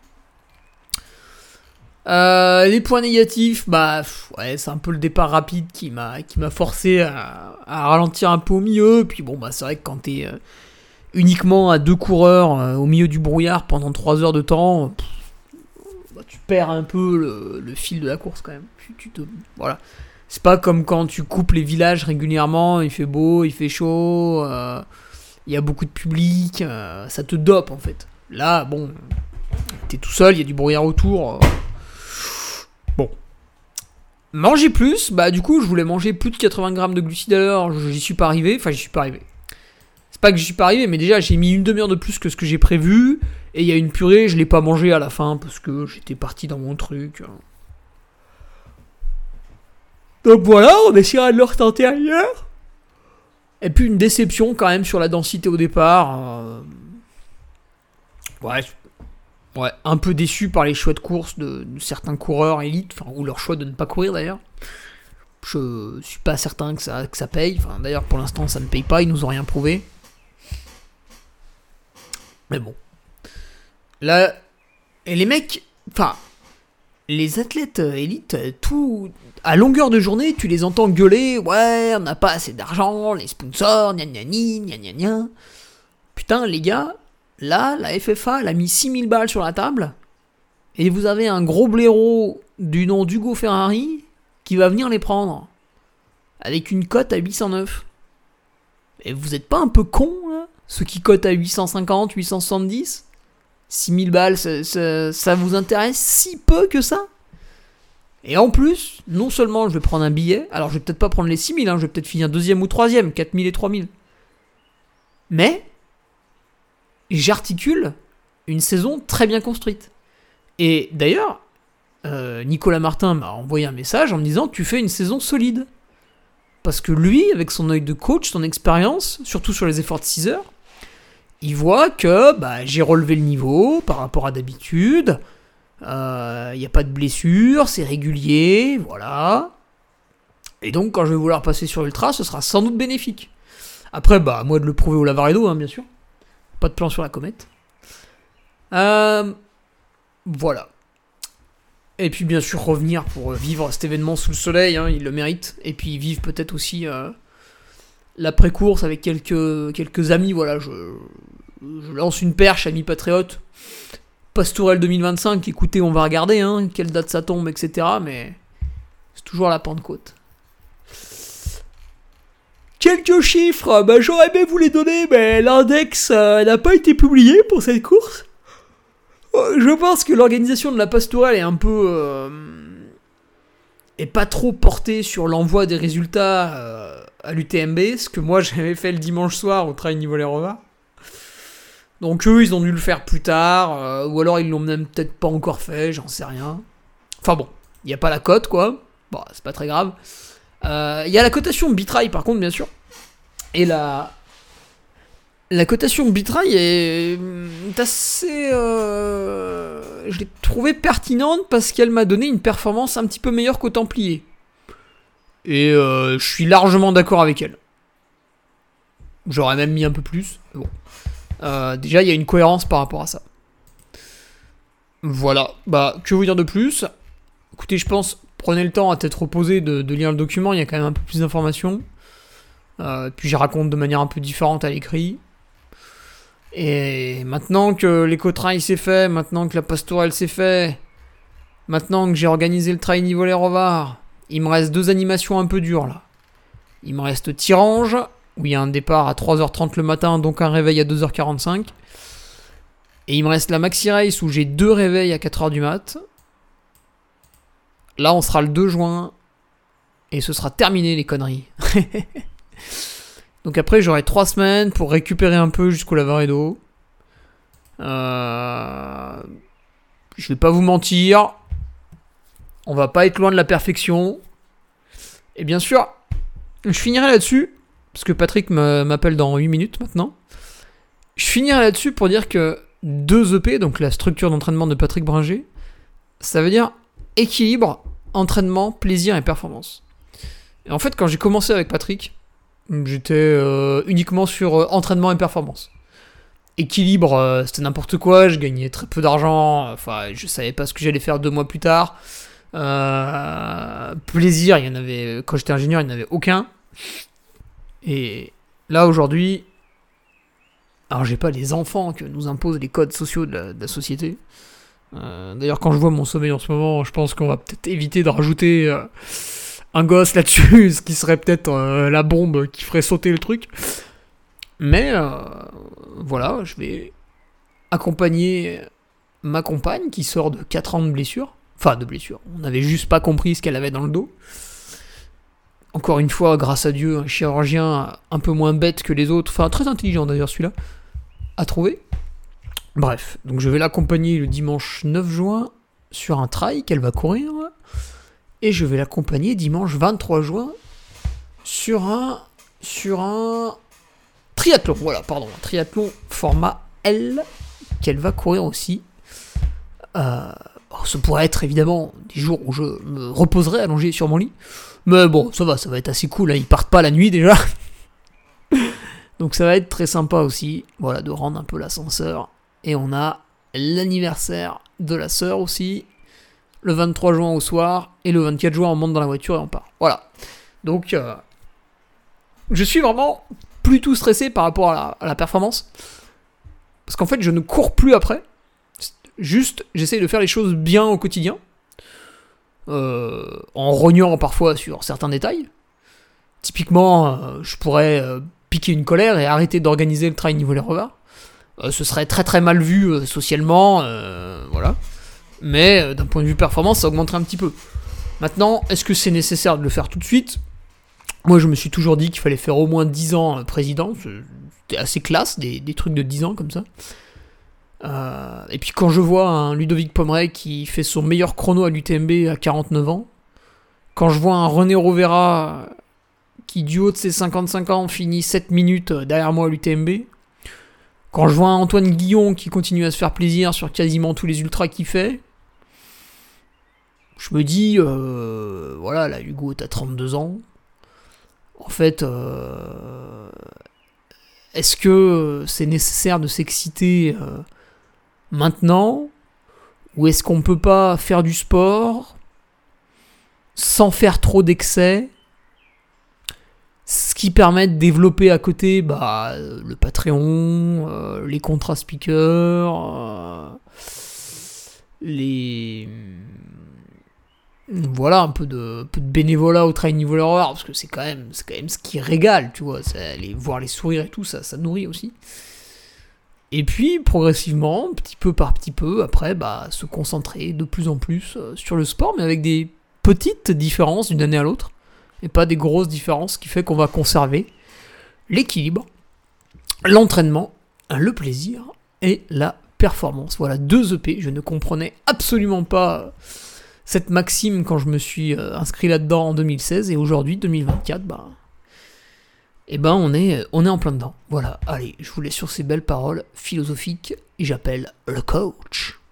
Les points négatifs, c'est un peu le départ rapide qui m'a forcé à ralentir un peu au milieu. Puis c'est vrai que quand t'es uniquement à 2 coureurs au milieu du brouillard pendant 3 heures de temps... tu perds un peu le fil de la course quand même. Voilà. C'est pas comme quand tu coupes les villages régulièrement, il fait beau, il fait chaud, il y a beaucoup de public, ça te dope en fait. Là, t'es tout seul, il y a du brouillard autour. Manger plus, du coup, je voulais manger plus de 80 grammes de glucides à l'heure, j'y suis pas arrivé. C'est pas que j'y suis pas arrivé, mais déjà, j'ai mis une demi-heure de plus que ce que j'ai prévu. Et il y a une purée, je l'ai pas mangée à la fin parce que j'étais parti dans mon truc. Donc voilà, on essaiera de le retenter ailleurs. Et puis une déception quand même sur la densité au départ. Ouais, un peu déçu par les choix de course de certains coureurs élites, ou leur choix de ne pas courir d'ailleurs. Je suis pas certain que ça paye. D'ailleurs, pour l'instant, ça ne paye pas, ils nous ont rien prouvé. Mais bon. Là, et les mecs, les athlètes élites, tout à longueur de journée, tu les entends gueuler, ouais, on n'a pas assez d'argent, les sponsors, gna gna gna gna gna gna. Putain, les gars, là, la FFA, elle a mis 6000 balles sur la table, et vous avez un gros blaireau du nom d'Hugo Ferrari qui va venir les prendre, avec une cote à 809. Et vous êtes pas un peu cons, là, ceux qui cotent à 850, 870 6000 balles, ça vous intéresse si peu que ça? Et en plus, non seulement je vais prendre un billet, alors je vais peut-être pas prendre les 6000, je vais peut-être finir 2ème ou 3ème, 4000 et 3000. Mais, j'articule une saison très bien construite. Et d'ailleurs, Nicolas Martin m'a envoyé un message en me disant, tu fais une saison solide. Parce que lui, avec son œil de coach, son expérience, surtout sur les efforts de 6 heures, il voit que j'ai relevé le niveau par rapport à d'habitude, il n'y a pas de blessure, c'est régulier, voilà. Et donc quand je vais vouloir passer sur Ultra, ce sera sans doute bénéfique. Après, à moi de le prouver au Lavaredo, bien sûr. Pas de plan sur la comète. Voilà. Et puis bien sûr revenir pour vivre cet événement sous le soleil, il le mérite. Et puis vivre peut-être aussi l'après-course avec quelques amis, voilà, je lance une perche, amis patriotes. Pastourelle 2025, écoutez, on va regarder, quelle date ça tombe, etc. Mais c'est toujours la Pentecôte. Quelques chiffres, j'aurais aimé vous les donner, mais l'index n'a pas été publié pour cette course. Je pense que l'organisation de la Pastourelle est un peu... est pas trop portée sur l'envoi des résultats à l'UTMB, ce que moi j'avais fait le dimanche soir au Trail Nivelles-les-Revards. Donc eux ils ont dû le faire plus tard, ou alors ils l'ont même peut-être pas encore fait, j'en sais rien. Enfin bon, il n'y a pas la cote quoi, bon c'est pas très grave. Il y a la cotation Bitrail par contre bien sûr, et la cotation Bitrail est assez... je l'ai trouvée pertinente parce qu'elle m'a donné une performance un petit peu meilleure qu'au Templier. Et je suis largement d'accord avec elle. J'aurais même mis un peu plus. Bon. Déjà, il y a une cohérence par rapport à ça. Voilà. Que vous dire de plus ? Écoutez, je pense, prenez le temps à tête reposée de lire le document. Il y a quand même un peu plus d'informations. Puis j'y raconte de manière un peu différente à l'écrit. Et maintenant que l'éco-trail s'est fait, maintenant que la Pastourelle s'est fait, maintenant que j'ai organisé le Trail Nivelles-les-Revards, il me reste 2 animations un peu dures là. Il me reste Tirange, où il y a un départ à 3h30 le matin, donc un réveil à 2h45. Et il me reste la Maxi Race, où j'ai 2 réveils à 4h du mat. Là, on sera le 2 juin, et ce sera terminé les conneries. Donc après, j'aurai 3 semaines pour récupérer un peu jusqu'au Lavaredo. Je vais pas vous mentir, on va pas être loin de la perfection. Et bien sûr, je finirai là-dessus, parce que Patrick m'appelle dans 8 minutes maintenant. Je finirai là-dessus pour dire que 2 EP, donc la structure d'entraînement de Patrick Bringer, ça veut dire équilibre, entraînement, plaisir et performance. Et en fait, quand j'ai commencé avec Patrick, j'étais uniquement sur entraînement et performance. Équilibre, c'était n'importe quoi, je gagnais très peu d'argent, enfin je savais pas ce que j'allais faire 2 mois plus tard. Plaisir, il y en avait, quand j'étais ingénieur, il n'y en avait aucun. Et là aujourd'hui, alors j'ai pas les enfants que nous imposent les codes sociaux de la société. D'ailleurs quand je vois mon sommeil en ce moment, je pense qu'on va peut-être éviter de rajouter un gosse là-dessus, ce qui serait peut-être la bombe qui ferait sauter le truc. Mais voilà, je vais accompagner ma compagne qui sort de 4 ans de blessure. Enfin, de blessure. On n'avait juste pas compris ce qu'elle avait dans le dos. Encore une fois, grâce à Dieu, un chirurgien un peu moins bête que les autres, enfin très intelligent d'ailleurs celui-là, a trouvé. Bref, donc je vais l'accompagner le dimanche 9 juin sur un trail qu'elle va courir. Et je vais l'accompagner dimanche 23 juin sur un triathlon. Voilà, pardon, un triathlon format L qu'elle va courir aussi. Ce pourrait être évidemment des jours où je me reposerai allongé sur mon lit. Mais bon, ça va être assez cool. Ils partent pas la nuit déjà. Donc ça va être très sympa aussi. Voilà, de rendre un peu l'ascenseur. Et on a l'anniversaire de la sœur aussi. le 23 juin au soir, et le 24 juin on monte dans la voiture et on part. Voilà. Donc, je suis vraiment plutôt stressé par rapport à la performance. Parce qu'en fait, je ne cours plus après. Juste, j'essaye de faire les choses bien au quotidien. En rognant parfois sur certains détails. Typiquement, je pourrais piquer une colère et arrêter d'organiser le trail niveau les revards. Ce serait très très mal vu socialement. Voilà. Mais d'un point de vue performance, ça augmenterait un petit peu. Maintenant, est-ce que c'est nécessaire de le faire tout de suite ? Moi, je me suis toujours dit qu'il fallait faire au moins 10 ans président. C'était assez classe, des trucs de 10 ans comme ça. Et puis quand je vois un Ludovic Pomeray qui fait son meilleur chrono à l'UTMB à 49 ans, quand je vois un René Rovera qui, du haut de ses 55 ans, finit 7 minutes derrière moi à l'UTMB, quand je vois un Antoine Guillon qui continue à se faire plaisir sur quasiment tous les ultras qu'il fait, je me dis, voilà, là, Hugo, t'as 32 ans. En fait, est-ce que c'est nécessaire de s'exciter maintenant ? Ou est-ce qu'on peut pas faire du sport sans faire trop d'excès ? Ce qui permet de développer à côté le Patreon, les contrats speakers, voilà, un peu de bénévolat au trail niveau l'horreur, parce que c'est quand même ce qui régale, tu vois, voir les sourires et tout, ça nourrit aussi. Et puis, progressivement, petit peu par petit peu, après, se concentrer de plus en plus sur le sport, mais avec des petites différences d'une année à l'autre, et pas des grosses différences, ce qui fait qu'on va conserver l'équilibre, l'entraînement, le plaisir et la performance. Voilà, 2 EP, je ne comprenais absolument pas cette maxime quand je me suis inscrit là-dedans en 2016, et aujourd'hui, 2024, on est en plein dedans. Voilà, allez, je vous laisse sur ces belles paroles philosophiques, et j'appelle le coach.